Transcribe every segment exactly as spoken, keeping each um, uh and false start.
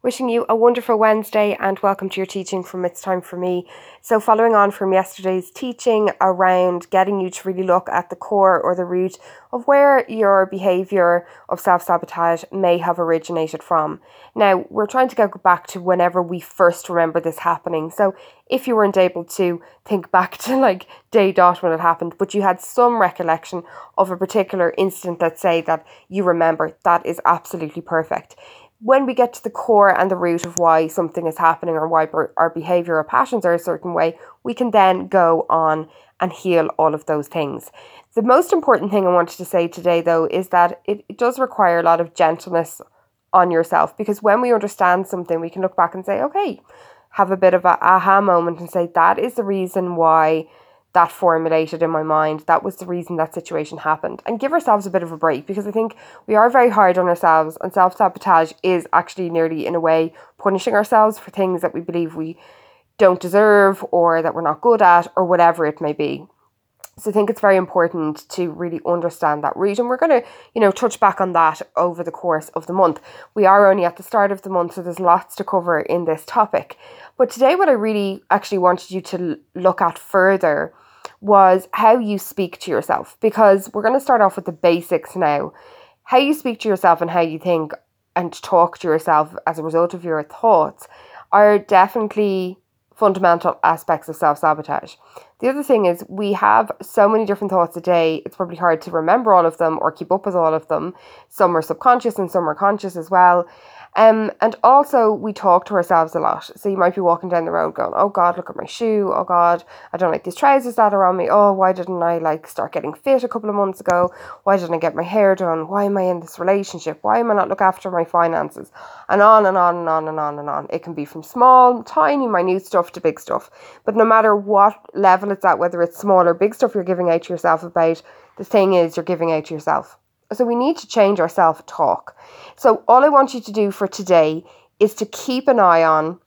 Wishing you a wonderful Wednesday and welcome to your teaching from It's Time for Me. So following on from yesterday's teaching around getting you to really look at the core or the root of where your behaviour of self-sabotage may have originated from. Now, we're trying to go back to whenever we first remember this happening. So if you weren't able to think back to like day dot when it happened, but you had some recollection of a particular incident, let's say, that you remember, that is absolutely perfect. When we get to the core and the root of why something is happening or why our behaviour or passions are a certain way, we can then go on and heal all of those things. The most important thing I wanted to say today, though, is that it, it does require a lot of gentleness on yourself, because when we understand something, we can look back and say, okay, have a bit of an aha moment and say, that is the reason why that formulated in my mind. That was the reason that situation happened, and give ourselves a bit of a break, because I think we are very hard on ourselves, and self-sabotage is actually nearly, in a way, punishing ourselves for things that we believe we don't deserve or that we're not good at or whatever it may be. So I think it's very important to really understand that root, and we're going to, you know, touch back on that over the course of the month. We are only at the start of the month, so there's lots to cover in this topic. But today what I really actually wanted you to look at further was how you speak to yourself, because we're going to start off with the basics now. How you speak to yourself and how you think and talk to yourself as a result of your thoughts are definitely fundamental aspects of self-sabotage. The other thing is, we have so many different thoughts a day, it's probably hard to remember all of them or keep up with all of them. Some are subconscious and some are conscious as well. Um, and also we talk to ourselves a lot. So you might be walking down the road going, oh God, look at my shoe. Oh God, I don't like these trousers that are on me. Oh, why didn't I like start getting fit a couple of months ago? Why didn't I get my hair done? Why am I in this relationship? Why am I not looking after my finances? And on and on and on and on and on. It can be from small, tiny, minute stuff to big stuff. But no matter what level it's at, whether it's small or big stuff you're giving out to yourself about, the thing is, you're giving out to yourself. So we need to change our self-talk. So all I want you to do for today is to keep an eye on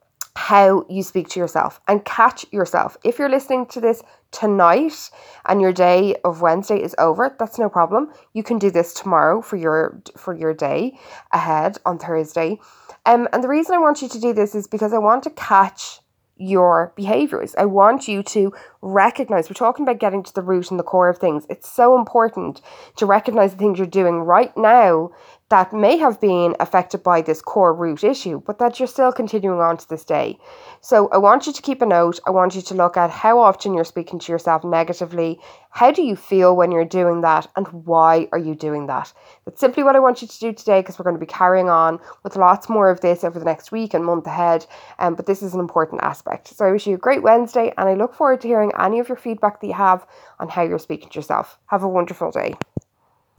how you speak to yourself and catch yourself. If you're listening to this tonight and your day of Wednesday is over, that's no problem. You can do this tomorrow for your for your day ahead on Thursday. Um, and the reason I want you to do this is because I want to catch your behaviors. I want you to recognize, we're talking about getting to the root and the core of things. It's so important to recognize the things you're doing right now that may have been affected by this core root issue, but that you're still continuing on to this day. So I want you to keep a note. I want you to look at how often you're speaking to yourself negatively. How do you feel when you're doing that, and why are you doing that? That's simply what I want you to do today, because we're going to be carrying on with lots more of this over the next week and month ahead. Um, but this is an important aspect. So I wish you a great Wednesday, and I look forward to hearing any of your feedback that you have on how you're speaking to yourself. Have a wonderful day.